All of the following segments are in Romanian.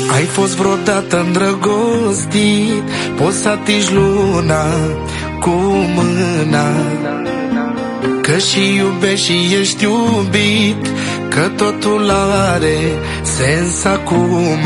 Ai fost vreodată îndrăgostit? Poți să atingi luna cu mâna, că și iubești și ești iubit, că totul are sens acum.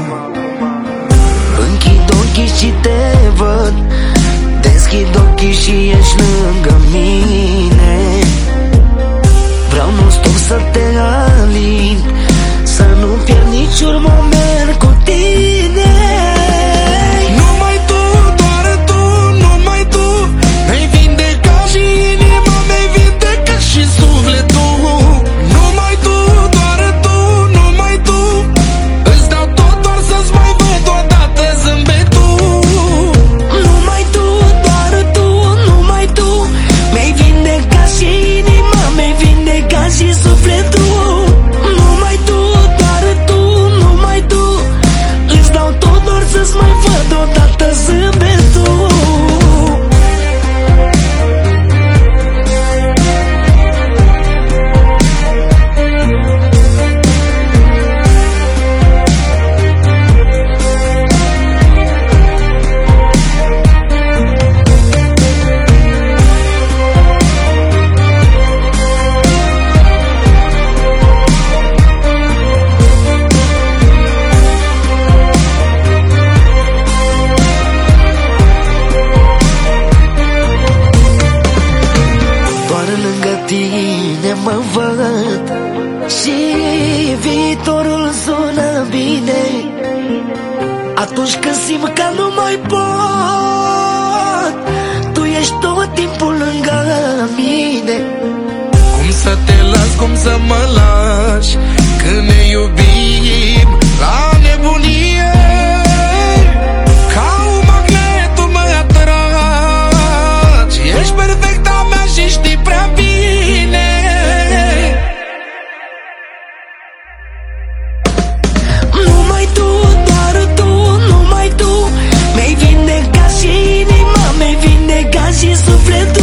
Închid ochii și te văd, deschid ochii și ești lângă mine. Vreau non-stop să te alin, să nu pierd niciun moment cu tine. Numai tu, doar tu, numai tu mi-ai vindecat și inima, mi-ai vindecat și sufletul. Numai tu, doar tu, numai tu, îți dau tot doar să-ți mai văd odată zâmbetul. Numai tu, doar tu, numai tu mi-ai vindecat și inima, mi-ai vindecat și sufletul. Numai tu, doar tu, numai tu, îți dau tot doar să-ți mai văd odată zâmbetul. Mă văd și viitorul sună bine, atunci când simt că nu mai pot, tu ești tot timpul lângă mine. Cum să te las, cum să mă lași, când ne iubim la nebunie. Ca un magnet tu mă atragi, ești perfecta mea și știi prea bine. Numai tu, doar tu, numai tu mi-ai vindecat și inima, mi-ai vindecat și sufletul.